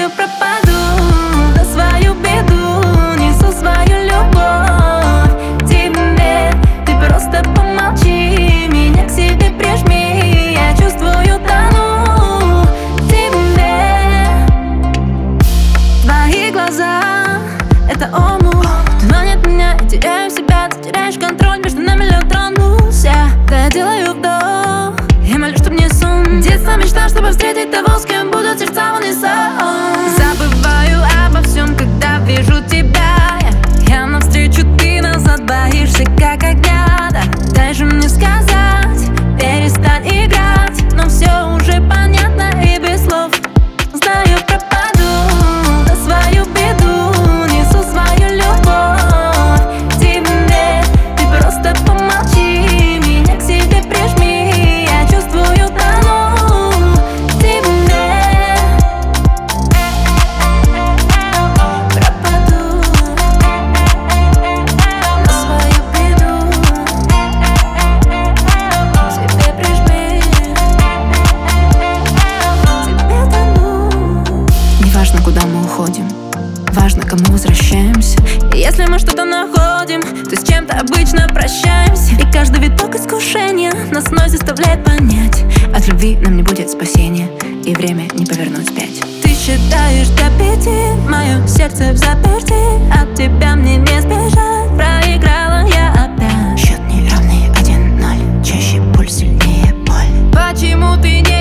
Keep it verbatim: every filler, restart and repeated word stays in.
Знаю, пропаду, да свою беду, несу свою любовь тебе. Ты просто помолчи, меня к себе прижми, я чувствую, тону в тебе. Твои глаза — это омут, манят меня, я теряю себя, ты теряешь контроль, между нами лед тронулся. Да я делаю вдох, я молю, чтоб не сон. Детство мечта, чтобы встретить того, с кем будут сердца в унисон. Забываю обо всем, когда вижу тебя. Я, я навстречу, ты назад, боишься как огня. Да, дай же мне сказать, перестань играть, но все уже понятно и без слов. Знаю, пропаду, да свою беду, несу свою любовь тебе. Ты просто помолчи, меня к себе прижми, я чувствую, тону в тебе. Пропаду, да свою беду, к себе прижми, тебе тону. Неважно, куда мы уходим, важно, кому возвращаемся. И если мы что-то находим, то с чем-то обычно прощаемся. И каждый виток искушения нас вновь заставляет понять: от любви нам не будет спасения, и время не повернуть вспять. Ты считаешь до пяти, мое сердце в заперти, от тебя мне не сбежать, проиграла я опять. Счет неравный один ноль, чаще пульс, сильнее боль. Почему ты не